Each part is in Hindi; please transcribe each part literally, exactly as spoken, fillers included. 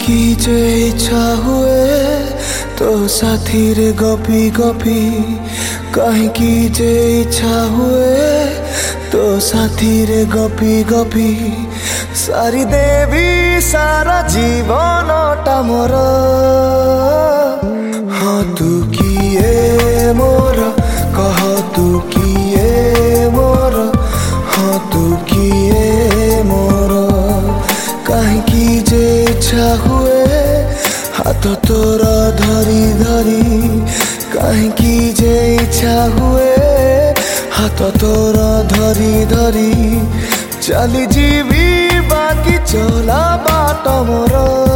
कि जे इच्छा हुए तो साथी रे गपी गपी, कहीं कि जे इच्छा हुए तो साथी रे गपी गपी सारी देवी सारा जीवन टा मोर। हाँ तू किए मोर कह तू किए मोर, हाँ तू किए मोर। कहीं कि जे इच्छा हुए हाथ तोरा धरी धरी, कहीं कि जे इच्छा हुए हाथ तोरा धरी धरी चली जीवी बाकी चला बाट मोर।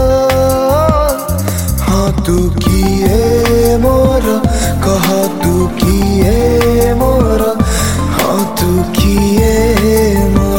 हाँ तू किए मोर कह तू किए मोर, हाँ तू किए मोर।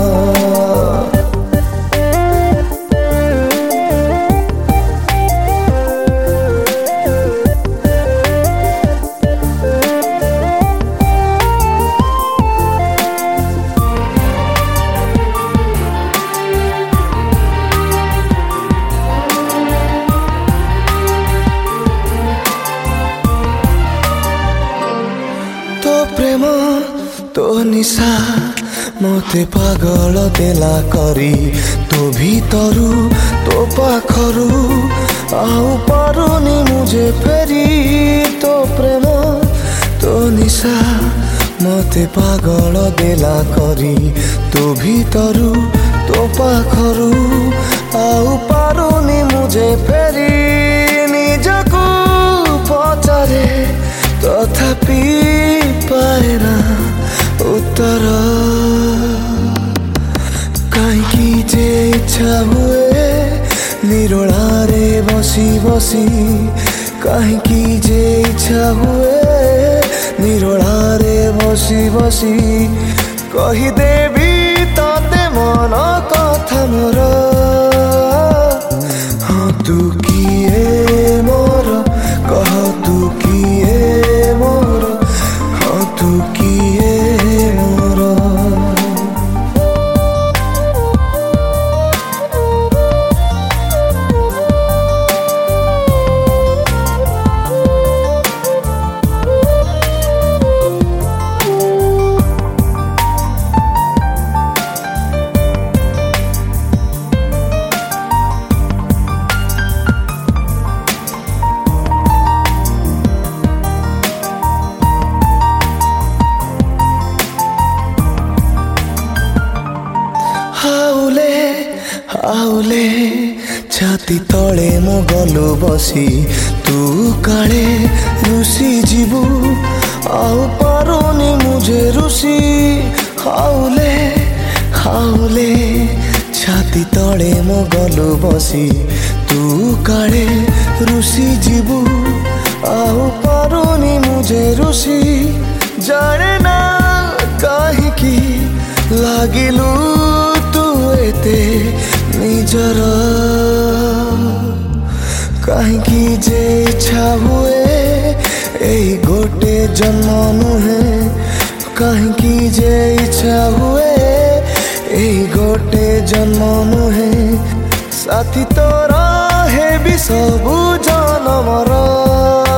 प्रेम तो निशा मते पागल देला करी, तो भीतरू तो पाखरू आउ पारुनी मुझे फेरी। तो प्रेम तो निशा मते पागल देला करी, तो भीतरू तो पाखरू आउ पारुनी मुझे फेरी। निजकू पचारे तथापि पाएना उत्तर, कहीं जे इच्छा हुए निरोलारे बसी बसी, कहीं जे इच्छा हुए निरोलारे बसी बसी कही देवी ताते मन कथा मोर। हाँ तू किए मोर कह तू किए मोर, हाँ तू किए मोर। हाउले हाउले छाती तले मो गलु बसी, तू काले रुसी जीवु आउ पारुनी मुझे रुसी। हाउले हाउले छाती तले मो गलु बसी, तू काले रुसी जीवु आउ पारुनी मुझे रुसी। जाने ना कहीं की लागिलु तू एते निजर, कहीं जे इच्छा हुए एई गोटे जन्म नुहे, कहीं जे इच्छा हुए एई गोटे जन्म नुहे। साथी तोरा हे भी सबु जनमर।